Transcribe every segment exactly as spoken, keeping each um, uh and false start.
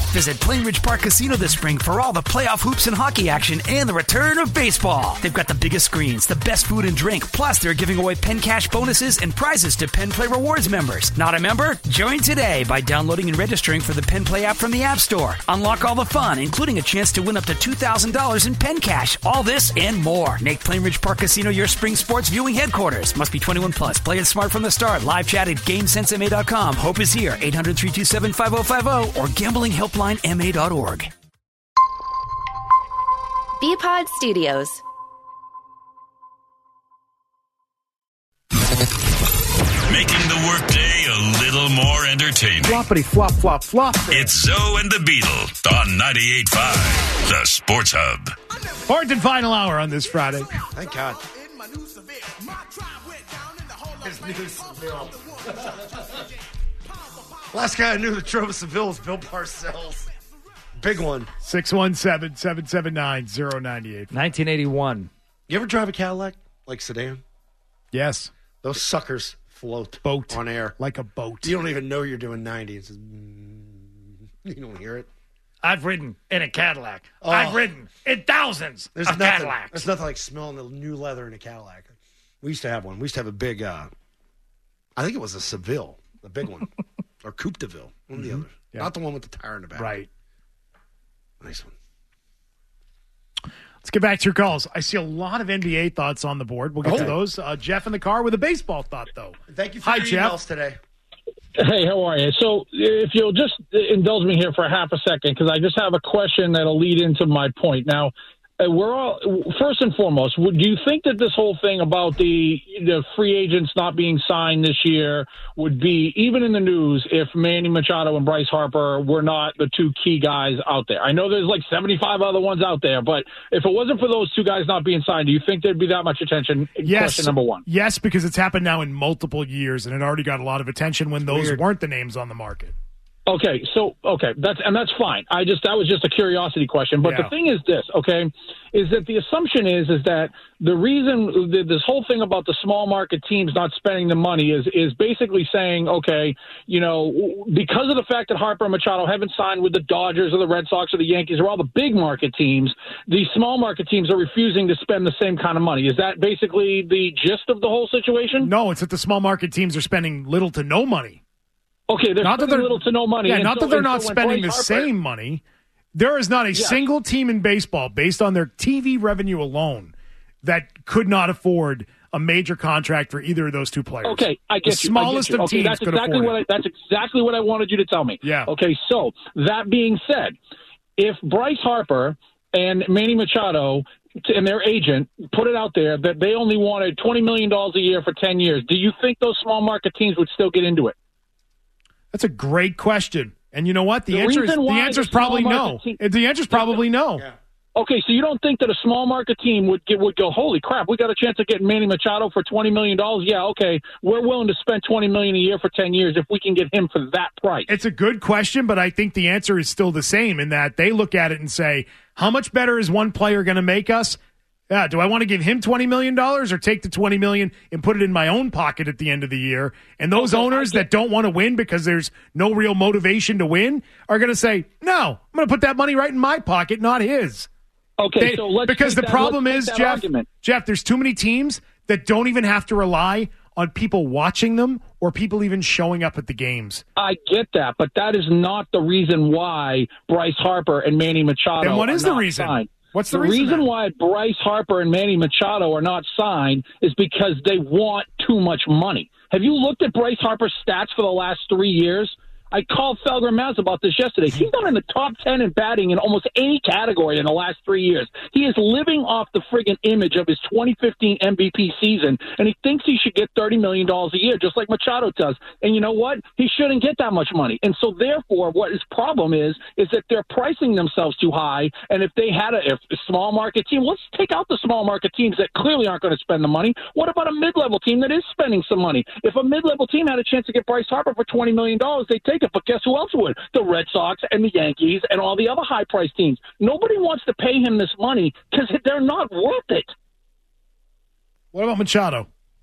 Visit Plainridge Park Casino this spring for all the playoff hoops and hockey action and the return of baseball. They've got the biggest screens, the best food and drink, plus they're giving away Penn Cash bonuses and prizes to Penn Play Rewards members. Not a member? Join today by downloading and registering for the Penn Play app from the App Store. Unlock all the fun, including a chance to win up to two thousand dollars in Penn Cash. All this and more. Make Plainridge Park Casino your spring sports viewing headquarters. Must be twenty-one plus. Play it smart from the start. Live chat at GameSense M A dot com. Hope is here. eight hundred, three two seven, five oh five oh or gambling helpline M A dot org. B-Pod Studios. Making the workday a little more entertaining. Floppity flop flop flop. It's Zoe and the Beetle on ninety-eight point five, the Sports Hub. Fourth and final hour on this Friday. Thank God. Last guy I knew that drove a Seville was Bill Parcells. Big one. six one seven, seven seven nine, zero nine eight. nineteen eighty-one. You ever drive a Cadillac? Like sedan? Yes. Those suckers float. Boat. On air. Like a boat. You don't even know you're doing ninety. It's just, mm, you don't hear it. I've ridden in a Cadillac. Oh. I've ridden in thousands There's of nothing, Cadillacs. There's nothing like smelling the new leather in a Cadillac. We used to have one. We used to have a big, uh, I think it was a Seville, the big one. Or Coupe de Ville, one of the Mm-hmm. others. Yeah. Not the one with the tire in the back. Right. Nice one. Let's get back to your calls. I see a lot of N B A thoughts on the board. We'll get to Okay. those. Uh, Jeff in the car with a baseball thought, though. Thank you for Hi, your Jeff. emails today. Hey, how are you? So if you'll just indulge me here for a half a second, because I just have a question that'll lead into my point. Now, uh, we're all, first and foremost, would, do you think that this whole thing about the, the free agents not being signed this year would be even in the news if Manny Machado and Bryce Harper were not the two key guys out there? I know there's like seventy-five other ones out there, but if it wasn't for those two guys not being signed, do you think there'd be that much attention? Yes. Question number one. Yes, because it's happened now in multiple years, and it already got a lot of attention when those Weird. weren't the names on the market. Okay, so okay, that's and that's fine. I just that was just a curiosity question. But Yeah. the thing is this, okay, is that the assumption is is that the reason that this whole thing about the small market teams not spending the money is is basically saying, okay, you know, because of the fact that Harper and Machado haven't signed with the Dodgers or the Red Sox or the Yankees or all the big market teams, these small market teams are refusing to spend the same kind of money. Is that basically the gist of the whole situation? No, it's that the small market teams are spending little to no money. Okay, they're Not that spending they're- little to no money. Yeah, and not so- that they're and not so when spending the Bryce Harper- same money. There is not a Yes. single team in baseball, based on their T V revenue alone, that could not afford a major contract for either of those two players. Okay, I get the you. smallest I get you. of okay, teams that's could exactly afford what I, it. that's exactly what I wanted you to tell me. Yeah. Okay, so that being said, if Bryce Harper and Manny Machado and their agent put it out there that they only wanted twenty million dollars a year for ten years, do you think those small market teams would still get into it? That's a great question. And you know what? The, The answer is reason the why answer is the small probably no. market team- The answer is probably no. Yeah. Okay, so you don't think that a small market team would get, would go, holy crap, we got a chance of getting Manny Machado for twenty million dollars? Yeah, okay, we're willing to spend twenty million dollars a year for ten years if we can get him for that price. It's a good question, but I think the answer is still the same in that they look at it and say, how much better is one player going to make us? Yeah, do I want to give him twenty million dollars or take the twenty million dollars and put it in my own pocket at the end of the year? And those Okay, owners that don't want to win because there's no real motivation to win are going to say, no, I'm going to put that money right in my pocket, not his. Okay, They- so let's because take the that- problem let's is, take that Jeff, argument. Jeff, there's too many teams that don't even have to rely on people watching them or people even showing up at the games. I get that, but that is not the reason why Bryce Harper and Manny Machado Then what are is the not reason? signed. What's the, The reason? reason then? why Bryce Harper and Manny Machado are not signed is because they want too much money. Have you looked at Bryce Harper's stats for the last three years? I called Felger Maz about this yesterday. He's not in the top ten in batting in almost any category in the last three years. He is living off the friggin' image of his twenty fifteen M V P season, and he thinks he should get thirty million dollars a year, just like Machado does. And you know what? He shouldn't get that much money. And so, therefore, what his problem is, is that they're pricing themselves too high, and if they had a, if a small market team, let's take out the small market teams that clearly aren't going to spend the money. What about a mid-level team that is spending some money? If a mid-level team had a chance to get Bryce Harper for twenty million dollars, they'd take it. But guess who else would? The Red Sox and the Yankees and all the other high-priced teams. Nobody wants to pay him this money because they're not worth it. What about Machado?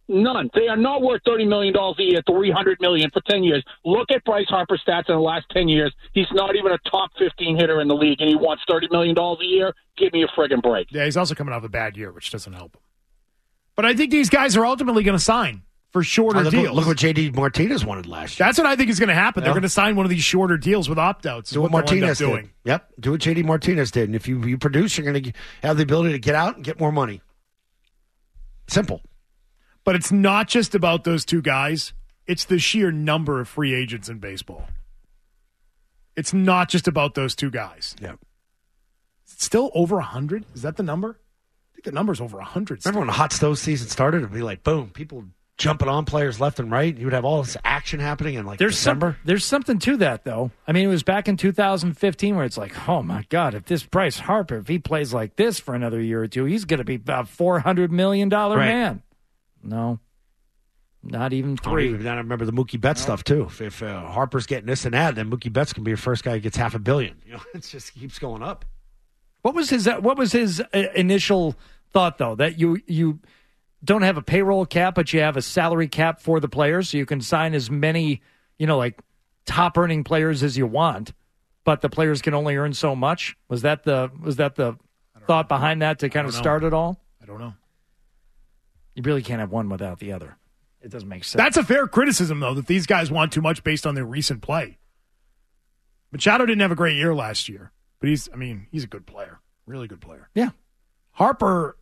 None. They are not worth thirty million dollars a year, three hundred million dollars for ten years. Look at Bryce Harper's stats in the last ten years. He's not even a top fifteen hitter in the league, and he wants thirty million dollars a year? Give me a friggin' break. Yeah, he's also coming off a bad year, which doesn't help him. But I think these guys are ultimately going to sign for shorter oh, look, deals. Look what J D Martinez wanted last year. That's what I think is going to happen. Yeah. They're going to sign one of these shorter deals with opt-outs. Do what, what Martinez did. Doing. Yep, do what J D Martinez did. And if you, you produce, you're going to have the ability to get out and get more money. Simple. But it's not just about those two guys. It's the sheer number of free agents in baseball. It's not just about those two guys. Yeah. It's still over one hundred? Is that the number? I think the number's over one hundred. Remember when the hot stove season started? It would be like, boom, people jumping on players left and right. You would have all this action happening in like there's December. Some, there's something to that, though. I mean, it was back in two thousand fifteen where it's like, oh, my God, if this Bryce Harper, if he plays like this for another year or two, he's going to be about four hundred million dollars right. man. No, not even three. Oh, I remember the Mookie Betts no. stuff, too. If, if uh, Harper's getting this and that, then Mookie Betts can be your first guy who gets half a billion. You know, it just keeps going up. What was his What was his uh, initial thought, though, that you you don't have a payroll cap, but you have a salary cap for the players, so you can sign as many, you know, like top earning players as you want, but the players can only earn so much? Was that the was that the thought know. behind that to kind of know. start it all? I don't know. You really can't have one without the other. It doesn't make sense. That's a fair criticism, though, that these guys want too much based on their recent play. Machado didn't have a great year last year, but he's, I mean, he's a good player. Really good player. Yeah. Harper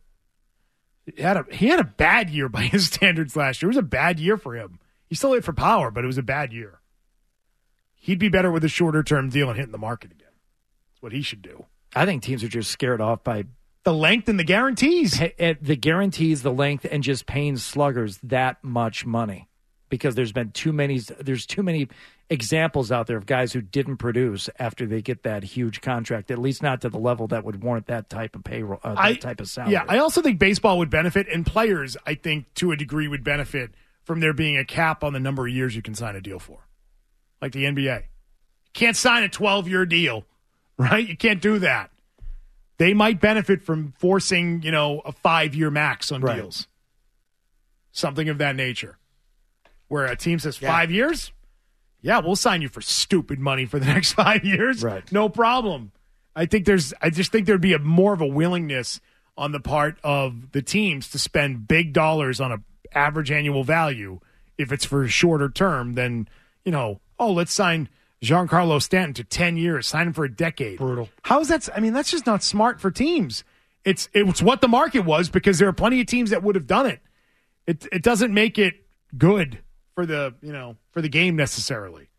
had a he had a bad year by his standards last year. It was a bad year for him. He still hit for power, but it was a bad year. He'd be better with a shorter term deal and hitting the market again. That's what he should do. I think teams are just scared off by the length and the guarantees. The guarantees, the length, and just paying sluggers that much money. Because there's been too many there's too many examples out there of guys who didn't produce after they get that huge contract, at least not to the level that would warrant that type of payroll, uh, that I, type of salary. Yeah, I also think baseball would benefit, and players, I think, to a degree, would benefit from there being a cap on the number of years you can sign a deal for. Like the N B A. You can't sign a twelve-year deal, right? You can't do that. They might benefit from forcing, you know, a five-year max on right. deals. Something of that nature. Where a team says yeah. five years? Yeah, we'll sign you for stupid money for the next five years. Right. No problem. I think there's I just think there'd be a more of a willingness on the part of the teams to spend big dollars on a average annual value if it's for a shorter term than, you know, oh, let's sign Giancarlo Stanton to ten years, sign him for a decade. Brutal. How is that? I mean, that's just not smart for teams. It's it's what the market was because there are plenty of teams that would have done it. It it doesn't make it good for the, you know, for the game necessarily.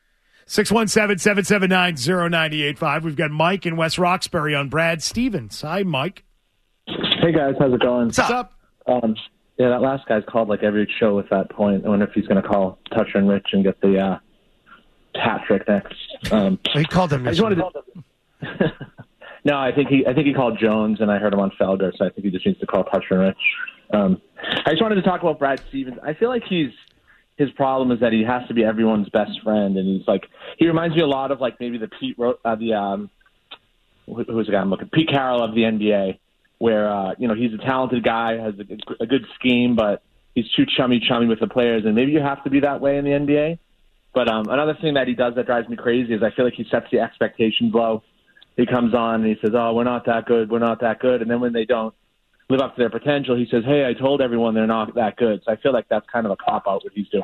six one seven, seven seven nine, zero nine eight five. We've got Mike in West Roxbury on Brad Stevens. Hi, Mike. Hey, guys. How's it going? What's up? Um, yeah, that last guy's called like every show at that point. I wonder if he's going to call Toucher and Rich and get the uh, hat trick next. Um, he called him. I just wanted to... No, I think he I think he called Jones, and I heard him on Felger, so I think he just needs to call Toucher and Rich. Um, I just wanted to talk about Brad Stevens. I feel like he's his problem is that he has to be everyone's best friend, and he's like he reminds me a lot of like maybe the Pete uh, the um who, who's the guy I'm looking Pete Carroll of the N B A, where uh, you know he's a talented guy, has a, a good scheme, but he's too chummy chummy with the players, and maybe you have to be that way in the N B A. But um, another thing that he does that drives me crazy is I feel like he sets the expectations low. He comes on and he says, "Oh, we're not that good, we're not that good," and then when they don't live up to their potential, he says, "Hey, I told everyone they're not that good." So I feel like that's kind of a cop-out what he's doing.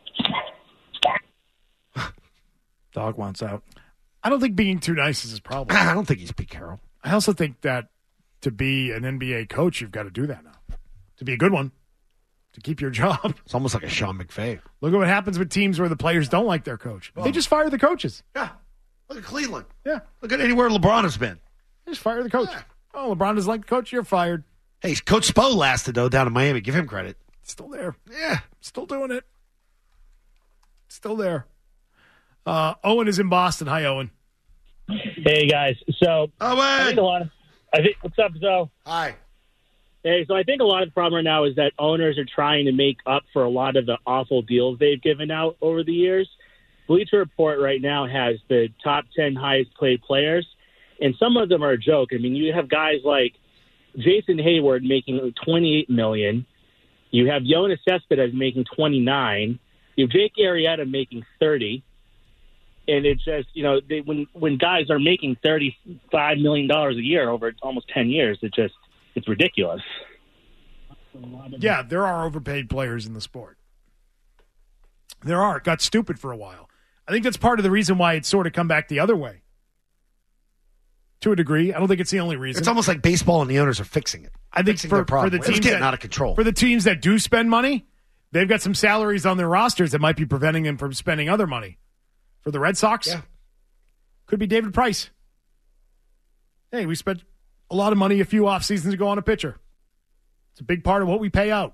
Dog wants out. I don't think being too nice is his problem. I don't think he's Pete Carroll. I also think that to be an N B A coach, you've got to do that now. To be a good one. To keep your job. It's almost like a Sean McVay. Look at what happens with teams where the players don't like their coach. Oh. They just fire the coaches. Yeah. Look at Cleveland. Yeah. Look at anywhere LeBron has been. They just fire the coach. Yeah. Oh, LeBron doesn't like the coach, you're fired. Hey, Coach Spo lasted, though, down in Miami. Give him credit. Still there. Yeah. Still doing it. Still there. Uh, Owen is in Boston. Hi, Owen. Hey, guys. So, Owen! I think a lot of, I think, what's up, Zoe? Hi. Hey, so I think a lot of the problem right now is that owners are trying to make up for a lot of the awful deals they've given out over the years. Bleacher Report right now has the top ten highest paid players, and some of them are a joke. I mean, you have guys like Jason Hayward making twenty-eight million dollars, You have Jonas Cespedes making twenty-nine. You have Jake Arrieta making thirty. And it's just, you know, they, when when guys are making thirty-five million dollars a year over almost ten years, it just it's ridiculous. Yeah, there are overpaid players in the sport. There are. It got stupid for a while. I think that's part of the reason why it's sort of come back the other way. To a degree. I don't think it's the only reason. It's almost like baseball and the owners are fixing it. I think fixing for, their problem. for the It's teams getting that, out of control. For the teams that do spend money, they've got some salaries on their rosters that might be preventing them from spending other money. For the Red Sox, yeah. Could be David Price. Hey, we spent a lot of money a few off seasons ago on a pitcher. It's a big part of what we pay out.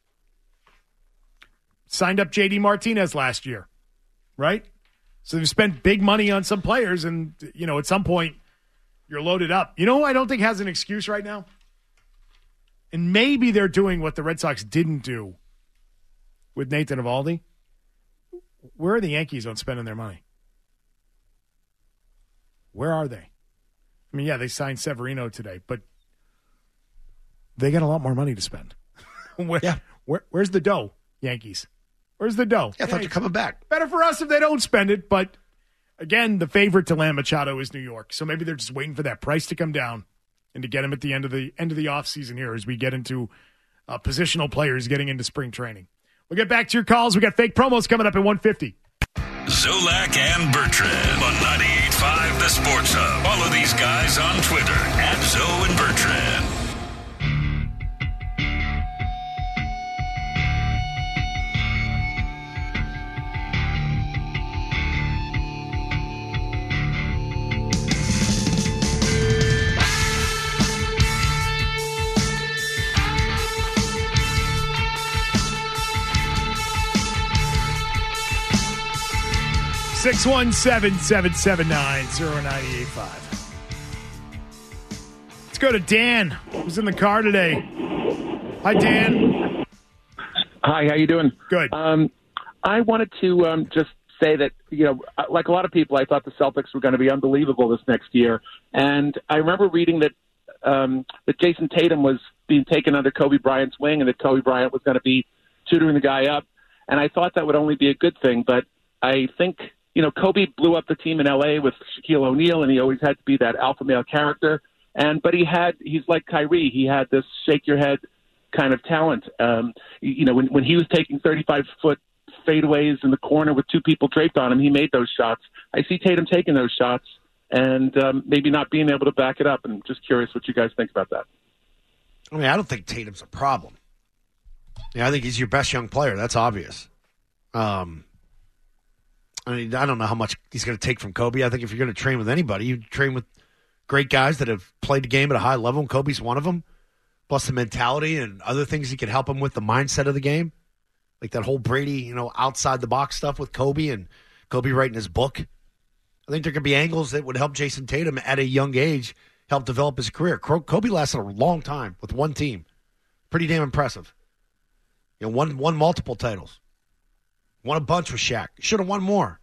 Signed up J D Martinez last year, right? So they've spent big money on some players, and, you know, at some point, you're loaded up. You know who I don't think has an excuse right now? And maybe they're doing what the Red Sox didn't do with Nathan Eovaldi. Where are the Yankees on spending their money? Where are they? I mean, yeah, they signed Severino today, but they got a lot more money to spend. where, yeah. Where, where's the dough, Yankees? Where's the dough? Yeah, I thought hey, you're coming back. Better for us if they don't spend it, but again, the favorite to land Machado is New York, so maybe they're just waiting for that price to come down and to get him at the end of the end of the offseason here as we get into uh, positional players getting into spring training. We'll get back to your calls. We got fake promos coming up at one fifty. Zolak and Bertrand on ninety-eight point five The Sports Hub. Follow these guys on Twitter at Zo and Bertrand. six one seven, seven seven nine, zero nine eight five. Let's go to Dan, who's in the car today. Hi, Dan. Hi, how you doing? Good. Um, I wanted to um, just say that, you know, like a lot of people, I thought the Celtics were going to be unbelievable this next year. And I remember reading that um, that Jason Tatum was being taken under Kobe Bryant's wing and that Kobe Bryant was going to be tutoring the guy up. And I thought that would only be a good thing. But I think, you know, Kobe blew up the team in L A with Shaquille O'Neal, and he always had to be that alpha male character. And but he had, he's like Kyrie. He had this shake your head kind of talent. Um, you know, when when he was taking thirty-five foot fadeaways in the corner with two people draped on him, he made those shots. I see Tatum taking those shots and um, maybe not being able to back it up. And I'm just curious what you guys think about that. I mean, I don't think Tatum's a problem. Yeah, I think he's your best young player. That's obvious. Um. I mean, I don't know how much he's going to take from Kobe. I think if you're going to train with anybody, you train with great guys that have played the game at a high level, and Kobe's one of them, plus the mentality and other things he could help him with, the mindset of the game. Like that whole Brady, you know, outside-the-box stuff with Kobe and Kobe writing his book. I think there could be angles that would help Jason Tatum at a young age help develop his career. Kobe lasted a long time with one team. Pretty damn impressive. You know, won, won multiple titles. Won a bunch with Shaq. Should have won more.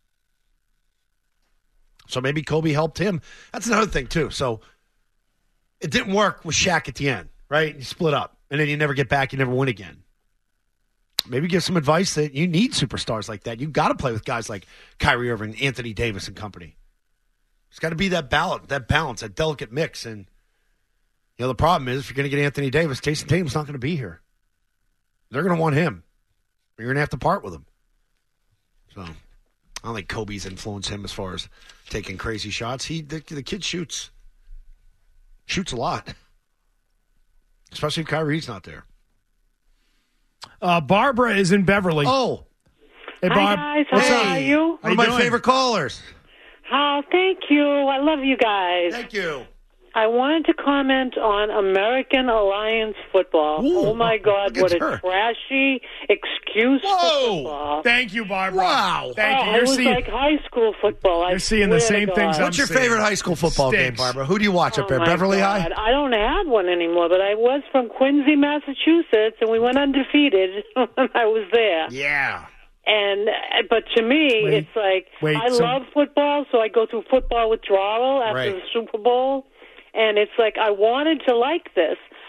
So maybe Kobe helped him. That's another thing, too. So it didn't work with Shaq at the end, right? You split up, and then you never get back. You never win again. Maybe give some advice that you need superstars like that. You've got to play with guys like Kyrie Irving, Anthony Davis, and company. It's got to be that balance, that balance, that delicate mix. And, you know, the problem is if you're going to get Anthony Davis, Jason Tatum's not going to be here. They're going to want him. You're going to have to part with him. So I don't think Kobe's influenced him as far as taking crazy shots. He the, the kid shoots. Shoots a lot. Especially if Kyrie's not there. Uh, Barbara is in Beverly. Oh. Hey, Barb. Hi, guys. How Hey. are you? One of my doing? favorite callers. Oh, thank you. I love you guys. Thank you. I wanted to comment on American Alliance football. Ooh, oh, my God, look what at a her. trashy excuse for football. Thank you, Barbara. Wow. Thank oh, you. it You're was seeing, like high school football. I you're seeing the swear to same things God. I'm What's your seeing. favorite high school football game, Stinks. Barbara? Who do you watch up Oh, there? my Beverly God. High? I don't have one anymore, but I was from Quincy, Massachusetts, and we went undefeated when I was there. Yeah. And but to me, Wait, it's like wait, I so- love football, so I go through football withdrawal after Right. the Super Bowl, and it's like I wanted to like this.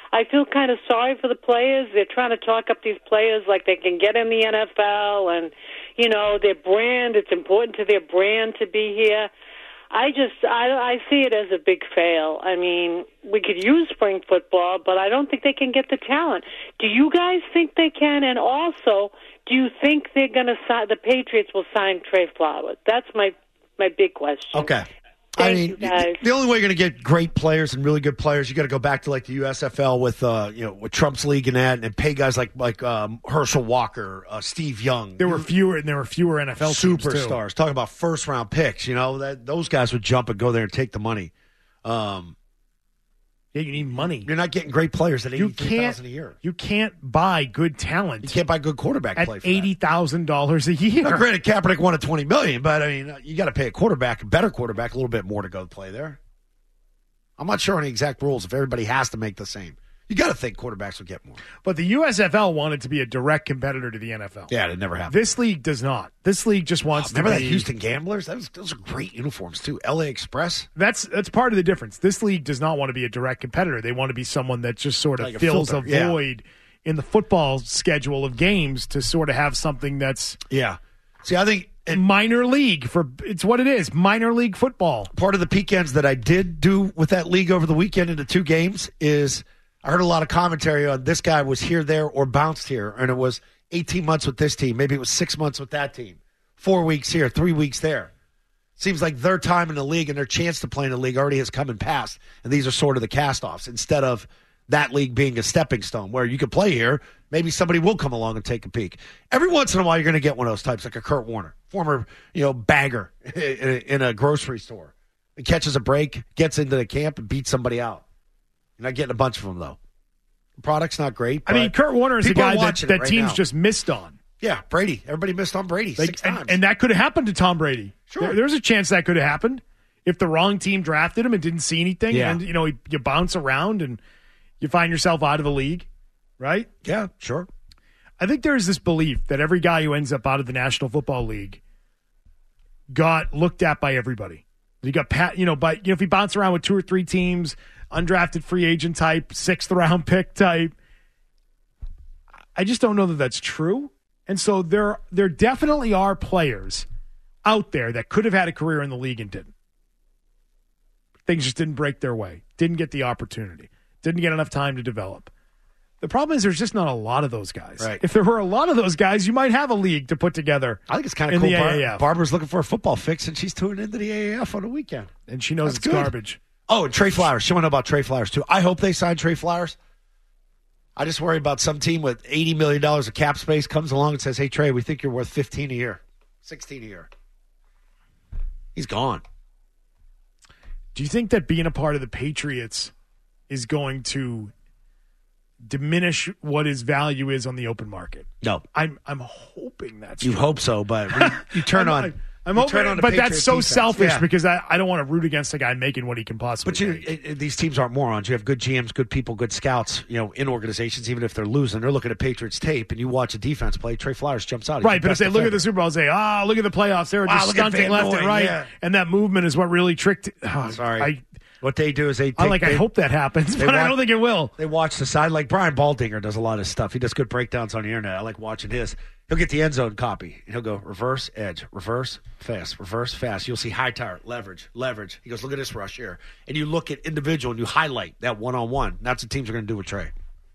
I feel kind of sorry for the players. They're trying to talk up these players like they can get in the N F L, and, you know, their brand, it's important to their brand to be here. I just, I, I see it as a big fail. I mean, we could use spring football, but I don't think they can get the talent. Do you guys think they can? And also, do you think they're going to sign, the Patriots will sign Trey Flowers? That's my, my big question. Okay. Thank I mean, you guys. the only way you're going to get great players and really good players, you got to go back to like the U S F L with, uh, you know, with Trump's league and that, and pay guys like like um, Herschel Walker, uh, Steve Young. There were fewer, and there were fewer N F L teams, too. Superstars. Talking about first round picks, you know, that those guys would jump and go there and take the money. Um, yeah, you need money. You're not getting great players at You eighty-three thousand can't. a year. You can't buy good talent. You can't buy good quarterback at play for eighty thousand dollars a year. Now, granted, Kaepernick won at twenty million dollars, but I mean, you got to pay a quarterback, a better quarterback, a little bit more to go play there. I'm not sure on the exact rules if everybody has to make the same. You got to think quarterbacks will get more. But the U S F L wanted to be a direct competitor to the N F L. Yeah, it never happened. This league does not. This league just wants Oh, remember to that be, Houston Gamblers? That was, those are great uniforms too. L A Express. That's that's part of the difference. This league does not want to be a direct competitor. They want to be someone that just sort of Like a fills filter, a yeah. void in the football schedule of games to sort of have something that's Yeah. See, I think minor league for it's what it is. Minor league football. part of the weekends that I did do with that league over the weekend into two games is I heard a lot of commentary on this guy was here, there, or bounced here, and it was eighteen months with this team. Maybe it was six months with that team. Four weeks here, three weeks there. Seems like their time in the league and their chance to play in the league already has come and passed, and these are sort of the cast-offs instead of that league being a stepping stone where you could play here. Maybe somebody will come along and take a peek. Every once in a while, you're going to get one of those types, like a Kurt Warner, former you know bagger in a grocery store. He catches a break, gets into the camp, and beats somebody out. You're not getting a bunch of them, though. The product's not great. I mean, Kurt Warner is a people are guy that, watching it that right teams now. just missed on. Yeah, Brady. Everybody missed on Brady Like, six and, times. and that could have happened to Tom Brady. Sure. There- there's a chance that could have happened if the wrong team drafted him and didn't see anything. Yeah. And, you know, you bounce around and you find yourself out of the league, right? Yeah, sure. I think there's this belief that every guy who ends up out of the National Football League got looked at by everybody. You got pat, you know, but you know, if he bounced around with two or three teams, undrafted free agent type, sixth round pick type, I just don't know that that's true. And so there, there definitely are players out there that could have had a career in the league and didn't. Things just didn't break their way. Didn't get the opportunity. Didn't get enough time to develop. The problem is there's just not a lot of those guys. Right. If there were a lot of those guys, you might have a league to put together. I think it's kind in of cool. the Bar- A A F. Barbara's looking for a football fix, and she's tuning into the A A F on the weekend. And she knows That's it's good. garbage. Oh, and Trey Flowers. She want to know about Trey Flowers, too. I hope they sign Trey Flowers. I just worry about some team with eighty million dollars of cap space comes along and says, hey, Trey, we think you're worth fifteen a year, sixteen a year. He's gone. Do you think that being a part of the Patriots is going to diminish what his value is on the open market? No. I'm I'm hoping that's You true. hope so, but when you turn I'm, on. I'm you hoping, turn on the but that's Patriots so defense. selfish Yeah. because I, I don't want to root against a guy making what he can possibly But you, make. it, it, these teams aren't morons. You have good G Ms, good people, good scouts. You know, in organizations, even if they're losing, they're looking at Patriots tape, and you watch a defense play. Trey Flowers jumps out. He's Right, the but if best they look at defender. the Super Bowl and say, ah, look at the playoffs, they were Wow, just look at stunting Van left and Noy, right, yeah. and that movement is what really tricked. Oh, Sorry. I, What they do is they take, I like. they, I hope that happens, they but I watch- don't think it will. They watch the side. Like Brian Baldinger does a lot of stuff. He does good breakdowns on the internet. I like watching his. He'll get the end zone copy. And he'll go reverse, edge, reverse, fast, reverse, fast. You'll see high tower, leverage, leverage. He goes, look at this rush here. And you look at individual and you highlight that one-on-one. That's what teams are going to do with Trey.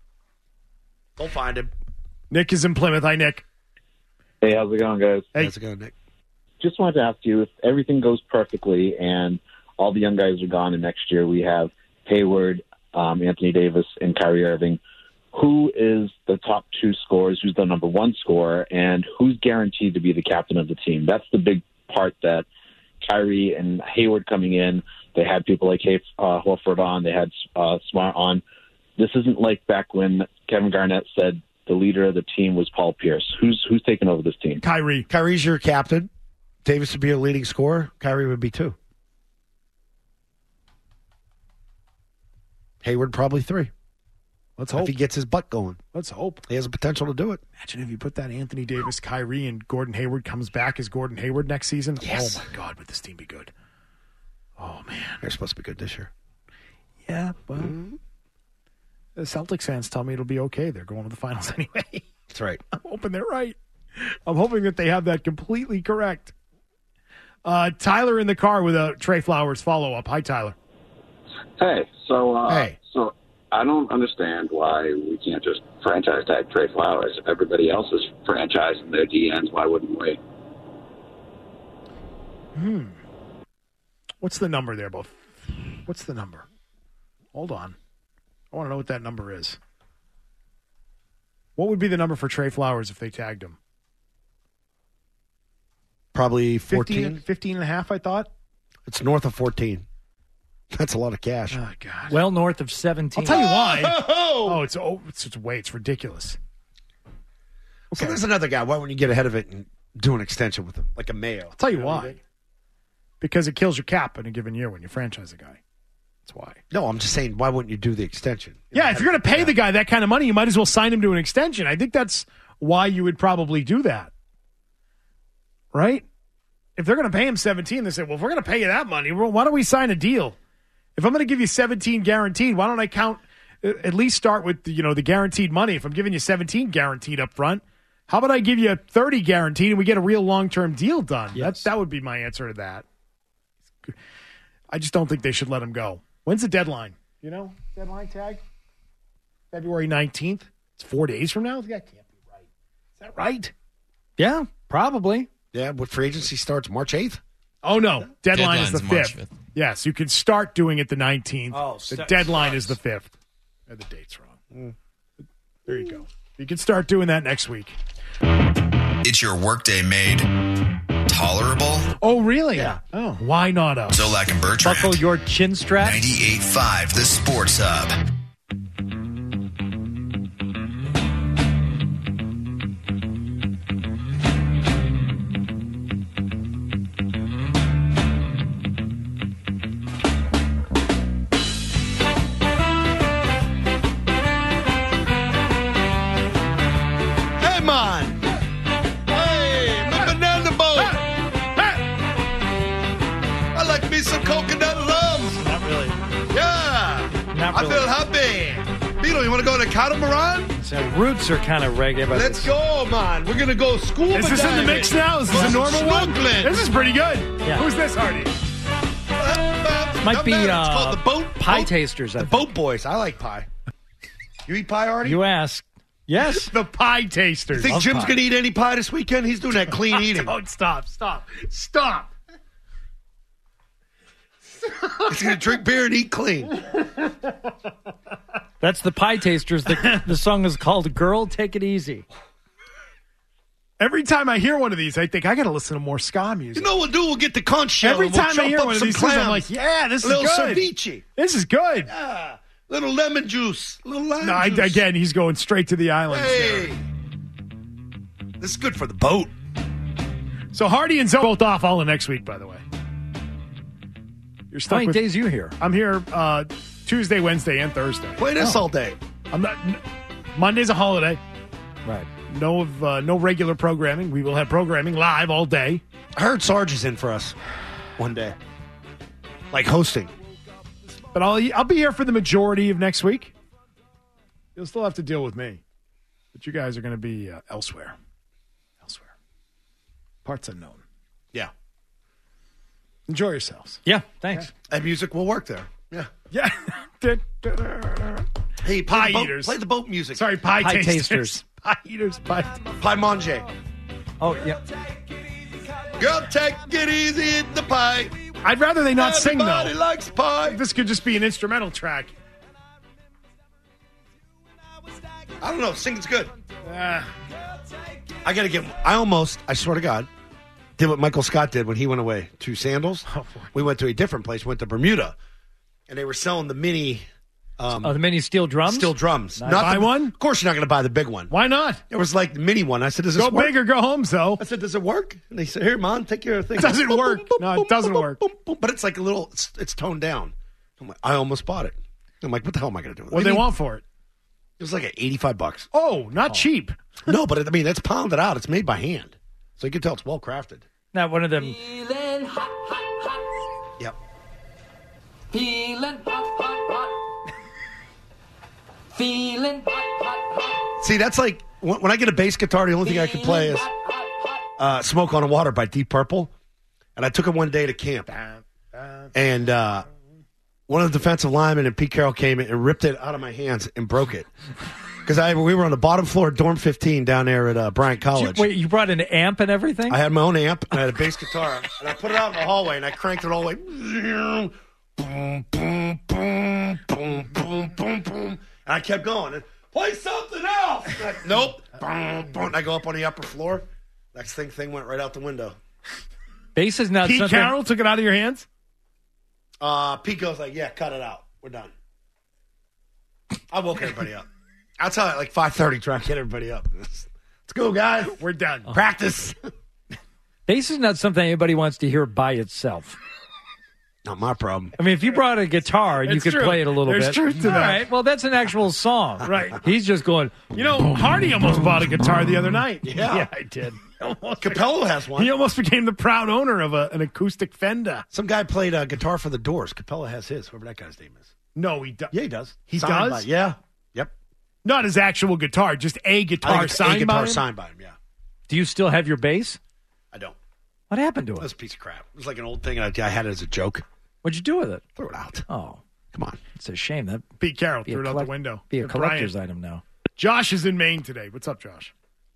Go find him. Nick is in Plymouth. Hi, Nick. Hey, how's it going, guys? Hey. How's it going, Nick? Just wanted to ask you, if everything goes perfectly and all the young guys are gone, and next year we have Hayward, um, Anthony Davis, and Kyrie Irving, who is the top two scorers, who's the number one scorer, and who's guaranteed to be the captain of the team? That's the big part that Kyrie and Hayward coming in, they had people like Hay- uh, Horford on, they had uh, Smart on. This isn't like back when Kevin Garnett said the leader of the team was Paul Pierce. Who's who's taking over this team? Kyrie. Kyrie's your captain. Davis would be a leading scorer. Kyrie would be two. Hayward probably three. Let's If hope. he gets his butt going. Let's hope. He has the potential to do it. Imagine if you put that Anthony Davis, Kyrie, and Gordon Hayward comes back as Gordon Hayward next season. Yes. Oh, my God, would this team be good? Oh, man. They're supposed to be good this year. Yeah, well, The Celtics fans tell me it'll be okay. They're going to the finals anyway. That's right. I'm hoping they're right. I'm hoping that they have that completely correct. Uh, Tyler in the car with a Trey Flowers follow-up. Hi, Tyler. Hey, so uh, Hey. so I don't understand why we can't just franchise tag Trey Flowers. If everybody else is franchising their D Ns, why wouldn't we? Hmm. What's the number there, Bo? What's the number? Hold on. I want to know what that number is. What would be the number for Trey Flowers if they tagged him? Probably fifteen, fourteen. fifteen and a half, I thought. It's north of fourteen. That's a lot of cash. Oh, God. Well north of seventeen. I'll tell you why. Oh, it's oh, it's, it's way. It's ridiculous. So there's another guy. Why wouldn't you get ahead of it and do an extension with him, like a Mayo? I'll tell you why. Because it kills your cap in a given year when you franchise a guy. That's why. No, I'm just saying, why wouldn't you do the extension? Yeah, if you're going to pay the guy that kind of money, you might as well sign him to an extension. I think that's why you would probably do that. Right? If they're going to pay him seventeen, they say, well, if we're going to pay you that money, well, why don't we sign a deal? If I'm going to give you seventeen guaranteed, why don't I count, at least start with the, you know, the guaranteed money? If I'm giving you seventeen guaranteed up front, how about I give you thirty guaranteed and we get a real long-term deal done? Yes. That, that would be my answer to that. I just don't think they should let him go. When's the deadline? You know, deadline tag? February nineteenth. It's four days from now? That can't be right. Is that right? Yeah, probably. Yeah, but free agency starts March eighth? Oh, no. Deadline is the Deadline's March fifth. fifth. Yes, you can start doing it the nineteenth. Oh, the st- deadline starts. is the fifth. Oh, the date's wrong. There you go. You can start doing that next week. It's your workday made tolerable. Oh, really? Yeah. Oh, why not us? Zolak and Bertrand. Buckle your chin strap. ninety-eight point five The Sports Hub. Hey, man! Hey, my banana boat! I like me some coconut rum! Not really. Yeah! Not I really. feel happy! Beetle, you want to go on a catamaran? So roots are kind of reggae, but Let's go, man! We're gonna go scuba Is this in the diving. mix now? Is this Go a normal one? snorkeling. This is pretty good. Yeah. Who's this, Hardy? might Don't be matter. It's uh, called the boat pie boat- tasters. I The think. Boat Boys. I like pie. You eat pie already? You ask. Yes. The pie tasters. You think Love Jim's pie. going to eat any pie this weekend? He's doing that clean eating. Don't stop. Stop. Stop. He's going to drink beer and eat clean. That's the pie tasters. The, the song is called "Girl, Take It Easy." Every time I hear one of these, I think I got to listen to more ska music. You know what we'll do? We'll get the conch shell. Every and we'll time I chop hear up one of some these things, I'm clams. like, yeah, this a is little good. ceviche. This is good. Yeah. Little lemon juice. Little lime No, I, juice. again, he's going straight to the islands. Hey. there. This is good for the boat. So Hardy and Zoe both off all of next week, by the way. You're How stuck many with, days you here? I'm here uh, Tuesday, Wednesday, and Thursday. Play this Oh. all day. I'm not. n- Monday's a holiday. Right. No of uh, no regular programming. We will have programming live all day. I heard Sarge is in for us one day. Like hosting. But I'll I'll be here for the majority of next week. You'll still have to deal with me, but you guys are going to be uh, elsewhere. Elsewhere. Parts unknown. Yeah. Enjoy yourselves. Yeah. Thanks. And music will work there. Yeah. Yeah. Hey, play Pie the boat, eaters. Play the boat music. Sorry, pie, Pie tasters. tasters. Pie eaters. Pie. Pie manger. Oh yeah. Girl, take it easy in the pie. I'd rather they not sing though. Everybody likes pie. This could just be an instrumental track. I don't know. Singing's good. Uh, I got to get. I almost, I swear to God, did what Michael Scott did when he went away to Sandals. Oh, we went to a different place, went to Bermuda, and they were selling the mini. Um, Oh, the mini steel drums. Steel drums. Nice. Not Buy the, one? Of course, you're not going to buy the big one. why not? It was like the mini one. I said, "Does this Go work?" big or go home, so. I said, "Does it work?" And they said, "Here, Mom, take your thing." It doesn't work. No, it doesn't work. But it's like a little. It's, it's toned down. I'm like, I almost bought it. I'm like, what the hell am I going to do? What do they want for it? It was like at eighty-five bucks. Oh, not cheap. No, but it, I mean, it's pounded out. It's made by hand, so you can tell it's well crafted. Not one of them. Yep. Feeling See, that's like when, when I get a bass guitar, the only thing I can play is uh, Smoke on the Water by Deep Purple. And I took it one day to camp. And uh, one of the defensive linemen and Pete Carroll came in and ripped it out of my hands and broke it. Because I we were on the bottom floor of Dorm fifteen down there at uh, Bryant College. You, wait, you brought an amp and everything? I had my own amp, and I had a bass guitar. And I put it out in the hallway, and I cranked it all the way. Boom, boom, boom, boom, boom, boom, boom. And I kept going. And, play something else. And I, nope. Boom, boom. And I go up on the upper floor. Next thing, thing went right out the window. Bass is not Pete something... Carroll took it out of your hands? Uh, Pete goes like, yeah, cut it out. We're done. I woke everybody up. I'll tell you, like five thirty, try to get everybody up. Let's, let's go, guys. We're done. Oh. Practice. Bass is not something anybody wants to hear by itself. Not my problem. I mean, if you brought a guitar and you It's could true. play it a little There's bit. truth to all that. right, well, that's an actual song. Right. He's just going, You know, Hardy almost bought a guitar the other night. Yeah. yeah, I did. Capello has one. He almost became the proud owner of a, an acoustic Fender. Some guy played a guitar for the Doors. Capella has his, whoever that guy's name is. No, he does. Yeah, he does. He Signed does? by- yeah. Yep. Not his actual guitar, just a I guitar think it's signed a guitar by him? signed by him, yeah. Do you still have your bass? I don't. What happened to It it? was a piece of crap. It was like an old thing, and I, I had it as a joke. What'd you do with it? Throw it out. Oh, Come on. it's a shame. That Pete Carroll be a threw it out collect- the window. Be a Good collector's Brian. item now. Josh is in Maine today. What's up, Josh?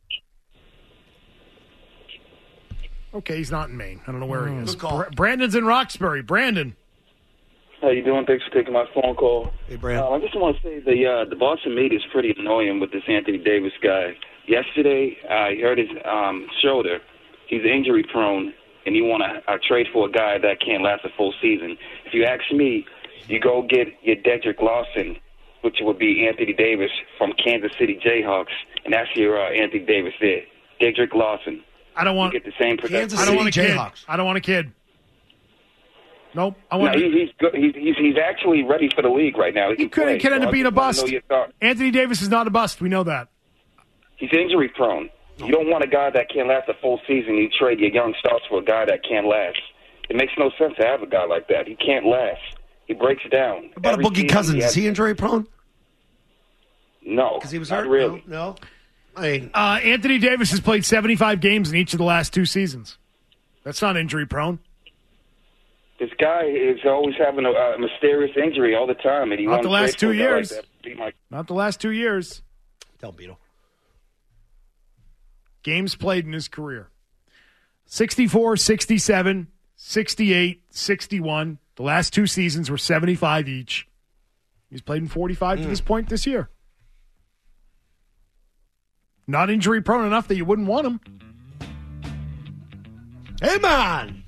Okay, he's not in Maine. I don't know where he is. Good call. Bra- Brandon's in Roxbury. Brandon. How you doing? Thanks for taking my phone call. Hey, Brandon. Uh, I just want to say the uh, the Boston media is pretty annoying with this Anthony Davis guy. Yesterday, I heard his um, shoulder. He's injury prone, and you want to uh, trade for a guy that can't last a full season. If you ask me, you go get your Dedrick Lawson, which would be Anthony Davis from Kansas City Jayhawks, and that's your uh, Anthony Davis there. Dedrick Lawson. I don't want You get the same production. I don't want a City kid. Jayhawks. I don't want a kid. Nope. I No, want. he, he's good. He's, he's he's actually ready for the league right now. He, He can could, play. he could end So up I being a just wanna bust. know your thought. Anthony Davis is not a bust. We know that. He's injury prone. You don't want a guy that can't last a full season. You trade your young stars for a guy that can't last. It makes no sense to have a guy like that. He can't last. He breaks down. How about Every a Boogie season Cousins? he Is has- he injury prone? No, Because he was not hurt? really. No. no. I mean, Uh, Anthony Davis has played seventy-five games in each of the last two seasons. That's not injury prone. This guy is always having a, a mysterious injury all the time, and he Not wants the to last trade for two a guy years. Like that. Be my- Not the last two years. tell Beetle. Games played in his career. sixty-four, sixty-seven, sixty-eight, sixty-one. The last two seasons were seventy-five each. He's played in forty-five Mm. to this point this year. Not injury prone enough that you wouldn't want him. Hey, man.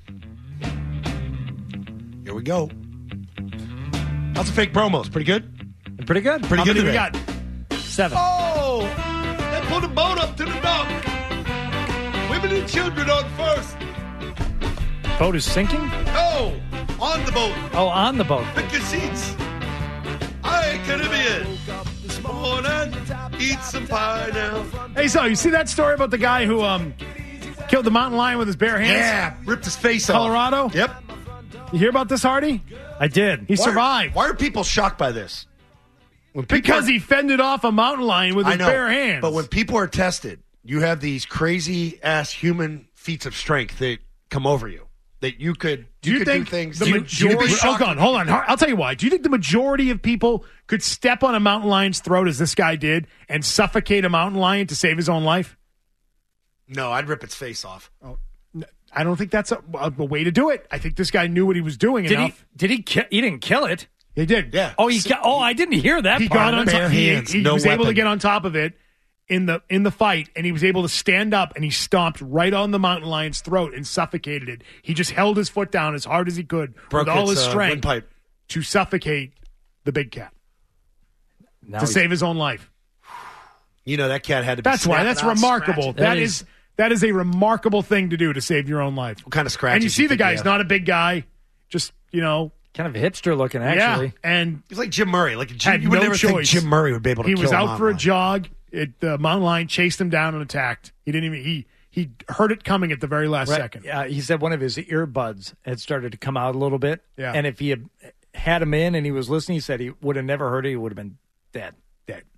Here we go. How's the fake promos? Pretty good? Pretty good. Pretty How good many we today. got? Seven. Oh, they put a boat up to the dock. Women and children on first. Boat is sinking? Oh, on the boat. Oh, on the boat. Pick your seats. Hi, Caribbean. Come on and eat some pie now. Hey, so you see that story about the guy who um killed the mountain lion with his bare hands? Yeah, ripped his face off. Colorado? Yep. You hear about this, Hardy? I did. He Why are- survived. Why are people shocked by this? When people Because are- he fended off a mountain lion with I his know, bare hands. But when people are tested, you have these crazy ass human feats of strength that come over you. That you could do you could think do things. the you, majority? you'd be shocked. Hold on, hold on. I'll tell you why. Do you think the majority of people could step on a mountain lion's throat as this guy did and suffocate a mountain lion to save his own life? No, I'd rip its face off. Oh, n- I don't think that's a, a, a way to do it. I think this guy knew what he was doing Did enough. he? Did he? Ki- he didn't kill it. He did. Yeah. Oh, he. Ki- oh, I didn't hear that He part. got of on it. top. He, hands, he no was able to weapon. get on top of it in the in the fight, and he was able to stand up and he stomped right on the mountain lion's throat and suffocated it. He just held his foot down as hard as he could Broke with all its, his uh, strength windpipe. to suffocate the big cat Now to he's- save his own life. You know that cat had to be. That's why. snapping That's out, remarkable. scratching. That That is, is- that is a remarkable thing to do to save your own life. What kind of scratches? And you see the think he guy's had? not a big guy, just you know, kind of hipster looking, actually. yeah. And He's like Jim Murray. Like Jim, had you would no never think choice. Jim Murray would be able to. he kill was a out mountain for a lion. jog. It, the mountain lion chased him down and attacked. He didn't even he he heard it coming at the very last Right. second. Uh, he said one of his earbuds had started to come out a little bit. Yeah. And if he had had him in and he was listening, he said he would have never heard it. He would have been dead. Dead.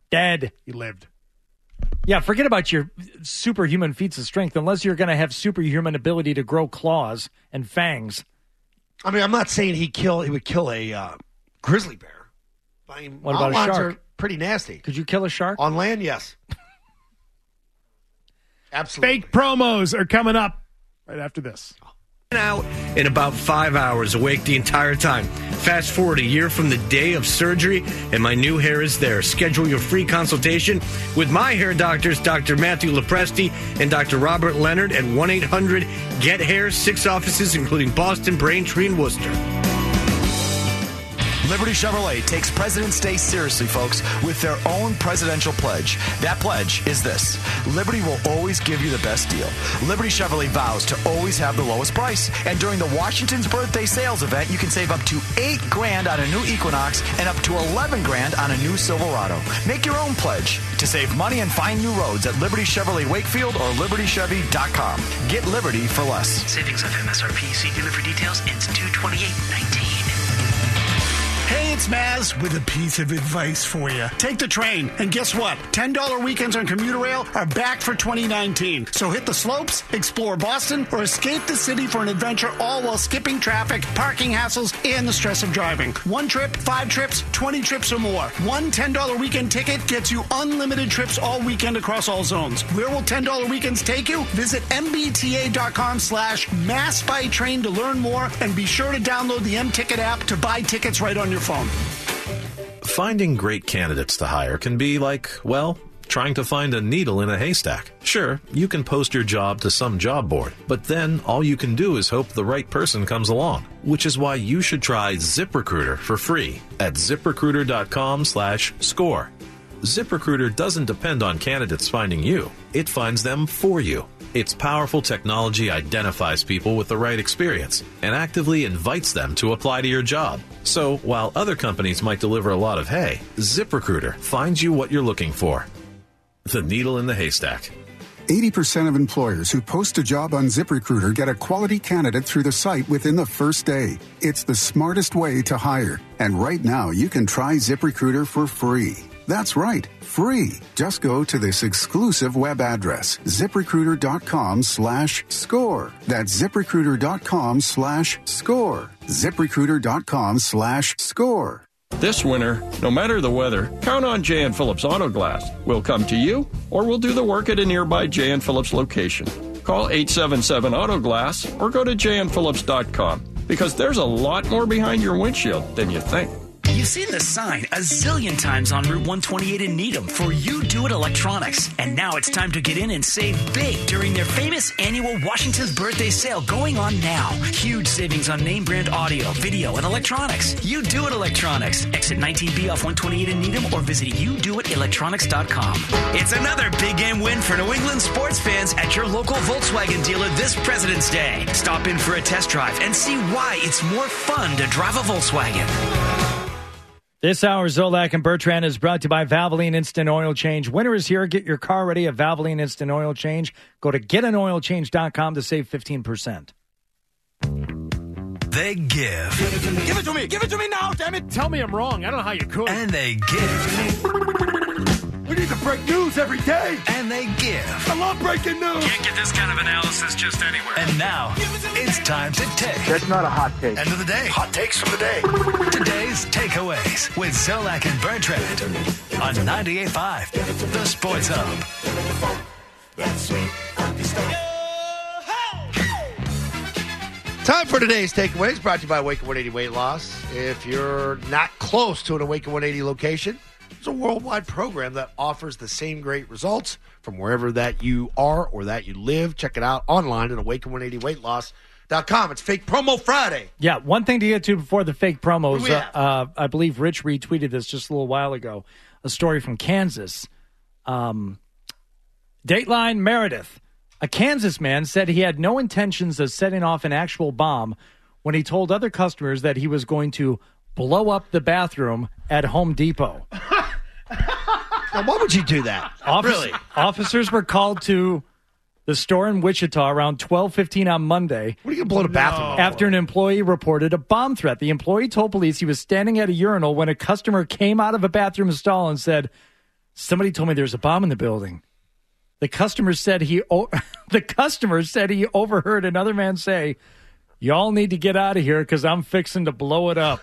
Dead. He lived. Yeah, forget about your superhuman feats of strength unless you're going to have superhuman ability to grow claws and fangs. I mean, I'm not saying he kill. He would kill a uh, grizzly bear. I mean, What about a mountain lions shark? Are pretty nasty. Could you kill a shark? On land, yes. Absolutely. Fake promos are coming up right after this. Out in about five hours, awake the entire time. Fast forward a year from the day of surgery, and my new hair is there. Schedule your free consultation with my hair doctors, Doctor Matthew Lepresti and Doctor Robert Leonard at one eight hundred get hair, six offices, including Boston, Braintree, and Worcester. Liberty Chevrolet takes President's Day seriously, folks, with their own presidential pledge. That pledge is this: Liberty will always give you the best deal. Liberty Chevrolet vows to always have the lowest price. And during the Washington's birthday sales event, you can save up to eight grand on a new Equinox and up to eleven grand on a new Silverado. Make your own pledge to save money and find new roads at Liberty Chevrolet Wakefield or liberty chevy dot com. Get Liberty for less. Savings of M S R P. See dealer for details. Ends two twenty-eight nineteen. Hey, it's Maz with a piece of advice for you. Take the train, and guess what? ten dollar weekends on commuter rail are back for twenty nineteen. So hit the slopes, explore Boston, or escape the city for an adventure, all while skipping traffic, parking hassles, and the stress of driving. One trip, five trips, twenty trips or more. One ten dollar weekend ticket gets you unlimited trips all weekend across all zones. Where will ten dollar weekends take you? Visit mbta.com slash mass by train to learn more, and be sure to download the M-Ticket app to buy tickets right on your phone. Finding great candidates to hire can be like, well, trying to find a needle in a haystack. Sure, you can post your job to some job board, but then all you can do is hope the right person comes along, which is why you should try ZipRecruiter for free at ZipRecruiter.com slash score. ZipRecruiter doesn't depend on candidates finding you. It finds them for you. Its powerful technology identifies people with the right experience and actively invites them to apply to your job. So, while other companies might deliver a lot of hay, ZipRecruiter finds you what you're looking for. The needle in the haystack. eighty percent of employers who post a job on ZipRecruiter get a quality candidate through the site within the first day. It's the smartest way to hire. And right now, you can try ZipRecruiter for free. That's right, free. Just go to this exclusive web address, ZipRecruiter.com slash score. That's ZipRecruiter.com slash score. ZipRecruiter.com slash score. This winter, no matter the weather, count on Jay and Phillips Auto Glass. We'll come to you, or we'll do the work at a nearby Jay and Phillips location. Call eight seven seven Auto Glass or go to jay and phillips dot com, because there's a lot more behind your windshield than you think. You've seen the sign a zillion times on Route one twenty-eight in Needham for You Do It Electronics. And now it's time to get in and save big during their famous annual Washington's Birthday Sale going on now. Huge savings on name brand audio, video, and electronics. You Do It Electronics. Exit nineteen B off one twenty-eight in Needham or visit you do it electronics dot com. It's another big game win for New England sports fans at your local Volkswagen dealer this President's Day. Stop in for a test drive and see why it's more fun to drive a Volkswagen. This hour, Zolak and Bertrand is brought to you by Valvoline Instant Oil Change. Winter is here. Get your car ready at Valvoline Instant Oil Change. Go to get an oil change dot com to save fifteen percent. They give. Give it to me. Give it to me. Give it to me now, damn it. Tell me I'm wrong. I don't know how you could. And they give. We need to break news every day. And they give. I love breaking news. Can't get this kind of analysis just anywhere. And now, it's time to take. That's not a hot take. End of the day. Hot takes from the day. Today's takeaways with Zolak and Bertrand on ninety-eight point five, The Sports Hub. Time for today's takeaways, brought to you by Awaken one eighty Weight Loss. If you're not close to an Awaken one eighty location, it's a worldwide program that offers the same great results from wherever that you are or that you live. Check it out online at awaken one eighty weight loss dot com. It's Fake Promo Friday. Yeah, one thing to get to before the fake promos. Who we Uh, uh, I believe Rich retweeted this just a little while ago. A story from Kansas. Um, Dateline Meredith. A Kansas man said he had no intentions of setting off an actual bomb when he told other customers that he was going to blow up the bathroom at Home Depot. Now, why would you do that? Office, Really? Officers were called to the store in Wichita around twelve fifteen on Monday. What are you going to blow the bathroom up After an employee reported a bomb threat. The employee told police he was standing at a urinal when a customer came out of a bathroom stall and said, Somebody told me there's a bomb in the building. The customer said he o- the customer said he overheard another man say, "Y'all need to get out of here because I'm fixing to blow it up."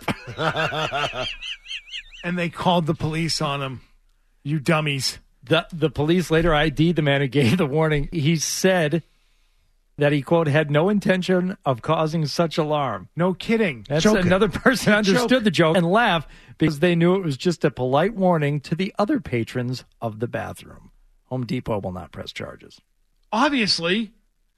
And they called the police on him. You dummies. The the police later I D'd the man who gave the warning. He said that he, quote, had no intention of causing such alarm. No kidding. That's Joking. another person understood Joke. the joke and laughed because they knew it was just a polite warning to the other patrons of the bathroom. Home Depot will not press charges. Obviously.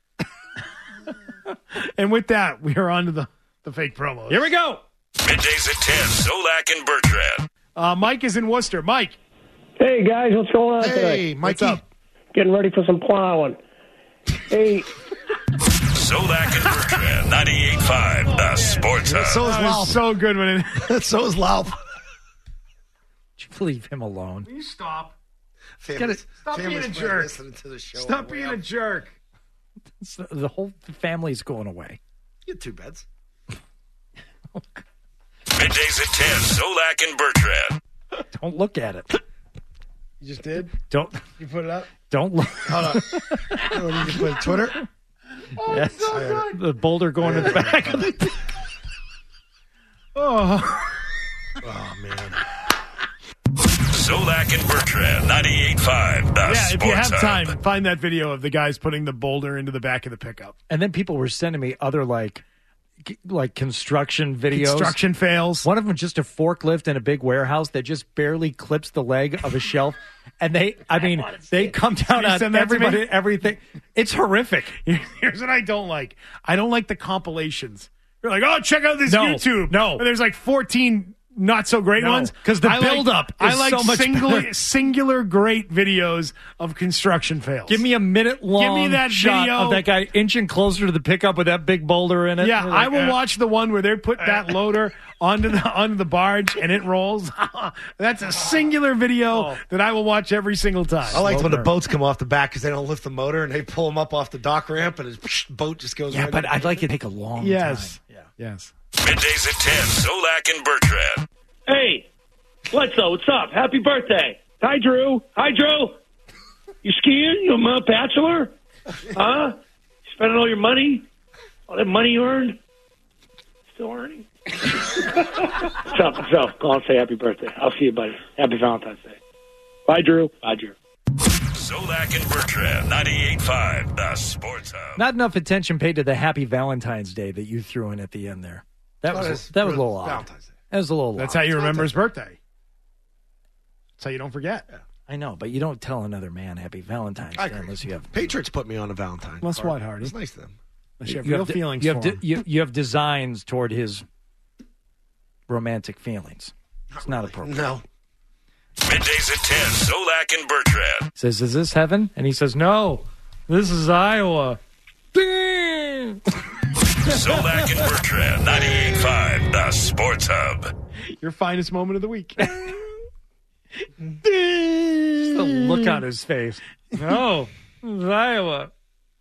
And with that, we are on to the, the fake promos. Here we go. Middays at ten, Solak and Bertrand. Uh, Mike is in Worcester. Mike. Hey, guys, what's going on today? Hey, Mikey. What's up? Getting ready for some plowing. Hey. Solak and Bertrand, ninety-eight point five, the Sports Hub. So is That was Lauf. so good when it. So is Lauf. Would you leave him alone? Will you stop? Families, Stop being families a might jerk. listen to the show Stop on the way being a up. jerk. It's the, the whole family's going away. You get two beds. Middays at ten, Solak and Bertrand. Don't look at it. You just did? Don't You put it up? don't look. Hold on. What, did you put it Twitter? Oh, Yes. it's so good. The boulder going in the back of the. Oh. Oh, man. Solak and Bertrand, ninety-eight point five, the Yeah, Sports if you have Hub. time, find that video of the guys putting the boulder into the back of the pickup. And then people were sending me other like, like construction videos. Construction fails. One of them just a forklift in a big warehouse that just barely clips the leg of a shelf, and they, I mean, they come down Can you on send that to everybody, me? everything. It's horrific. Here's what I don't like. I don't like the compilations. You're like, oh, check out this No, YouTube. no. And there's like fourteen not so great No, ones 'cause the I like- buildup I is like so much singular, better. singular great videos of construction fails. Give me a minute long Give me that shot video. of that guy inching closer to the pickup with that big boulder in it. Yeah, You're I like, will eh. watch the one where they put that loader onto the onto the barge and it rolls. That's a singular video that I will watch every single time. I like when the Slow boats come off the back because they don't lift the motor and they pull them up off the dock ramp and his boat just goes Yeah, right but in. I'd like it to take a long Yes. time. Yeah. Yes. Middays at ten, Solak and Bertrand. Hey, Bledsoe, what's up? Happy birthday. Hi, Drew. Hi, Drew. You skiing? You a bachelor? Huh? Spending all your money? All that money you earned? Still earning? What's up? What's up? Go on, say happy birthday. I'll see you, buddy. Happy Valentine's Day. Bye, Drew. Bye, Drew. Solak and Bertrand, ninety-eight point five, the Sports Hub. Not enough attention paid to the Happy Valentine's Day that you threw in at the end there. That Oh, was that's- that was a little odd. Valentine's Day. That was a little. That's odd. how you remember his birthday. That's how you don't forget. I know, but you don't tell another man Happy Valentine's I Day agree. unless you have. Patriots put me on a Valentine. Well, that's card. what, Hardy? It's nice to them. Unless you have you real have de- feelings you have for de- him. you, you have designs toward his romantic feelings. It's not appropriate. No. Middays at ten, Solak and Bertrand. Says, "Is this heaven?" And he says, "No, this is Iowa." Ding! Solak and Bertrand, ninety-eight point five, the Sports Hub. Your finest moment of the week. Just the look on his face. No, this is Iowa.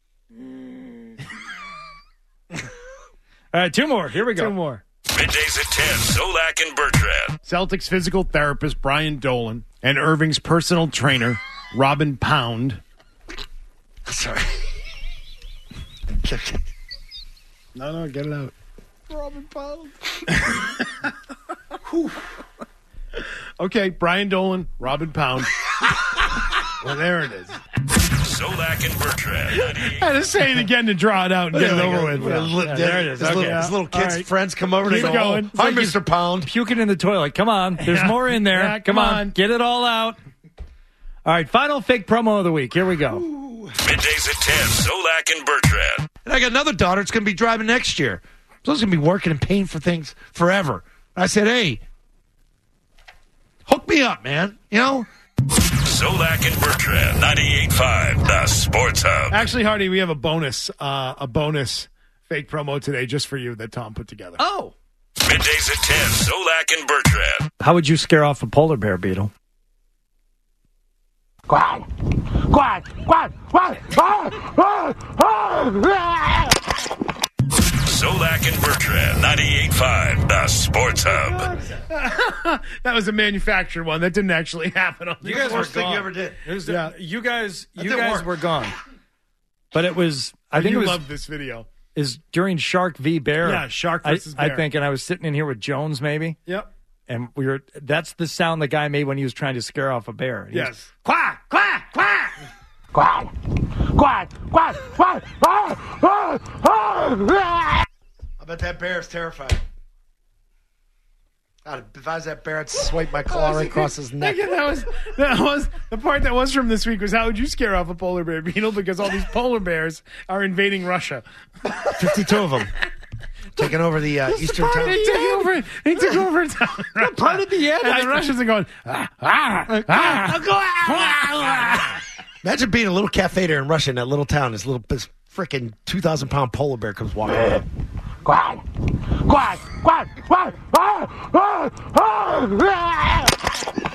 All right, two more. Here we go. Two more. Middays at ten, Solak and Bertrand. Celtics physical therapist Brian Dolan and Irving's personal trainer Robin Pound. Sorry. No, no, get it out. Robin Pound. Okay, Brian Dolan, Robin Pound. Well, there it is. Solak and Bertrand, ninety-eight. I had to say it again to draw it out and get it over with. Yeah, Yeah, there it is. His, Okay. little, his little All kids' right. friends come over and Keep they go, going. "Hi, It's like Mister Pound." Puking in the toilet. Come on. There's Yeah. more in there. Yeah, come come on. on. Get it all out. All right, final fake promo of the week. Here we go. Middays at ten, Solak and Bertrand. And I got another daughter that's going to be driving next year. So she's going to be working and paying for things forever. I said, hey, hook me up, man. You know? Solak and Bertrand, ninety-eight point five, the Sports Hub. Actually, Hardy, we have a bonus, uh, a bonus fake promo today just for you that Tom put together. Oh. Middays at ten, Solak and Bertrand. How would you scare off a polar bear, Beetle? Quack. Quack. Quack. Quack. Ah, ah, ah, ah. Solak and Bertrand, ninety-eight point five, the Sports Hub. That was a manufactured one. That didn't actually happen. On You guys were Worst thing gone. you ever did. It was, Yeah. You guys, That you didn't guys work. were gone. But it was. I think you it was. love this video. Is during Shark v Bear. Yeah, Shark I- versus I Bear. think, and I was sitting in here with Jones, maybe. Yep. And we were. That's the sound the guy made when he was trying to scare off a bear. He was, Yes. Quack, quack, quack. Quack, quack, quack, quack. Ah, ah, ah. I bet that bear is terrified. God, if I was that bear, I'd swipe my claw right across his neck. Again, that was that was the part that was from this week was how would you scare off a polar bear, Beetle? Because all these polar bears are invading Russia. fifty-two of them. Taking over the uh, eastern Part town. He took over. He took over town. part at the end. And I- the Russians are going. Ah, ah, ah. Imagine being a little cafe there in Russia in that little town. This little this freaking two thousand pound polar bear comes walking in. Quack, quack, quack, quack. Ah, ah, ah, ah.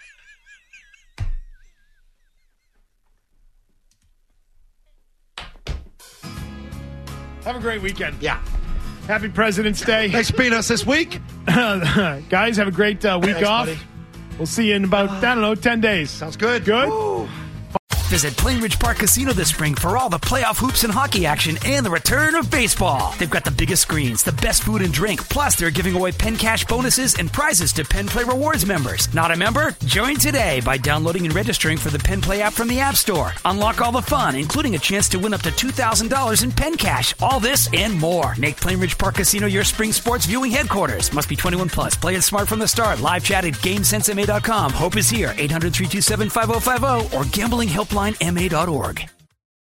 Have a great weekend. Yeah. Happy President's Day. Thanks for being us this week. Guys, have a great uh, week Thanks, off. buddy. We'll see you in about, I don't know, ten days. Sounds good. Good? Woo. Visit Plainridge Park Casino this spring for all the playoff hoops and hockey action and the return of baseball. They've got the biggest screens, the best food and drink, plus they're giving away Penn Cash bonuses and prizes to Penn Play Rewards members. Not a member? Join today by downloading and registering for the Penn Play app from the App Store. Unlock all the fun, including a chance to win up to two thousand dollars in Penn Cash. All this and more. Make Plainridge Park Casino your spring sports viewing headquarters. Must be twenty-one plus. Play it smart from the start. Live chat at GameSense M A dot com. Hope is here. eight hundred, three two seven, five oh five oh or gambling helpline M A dot org.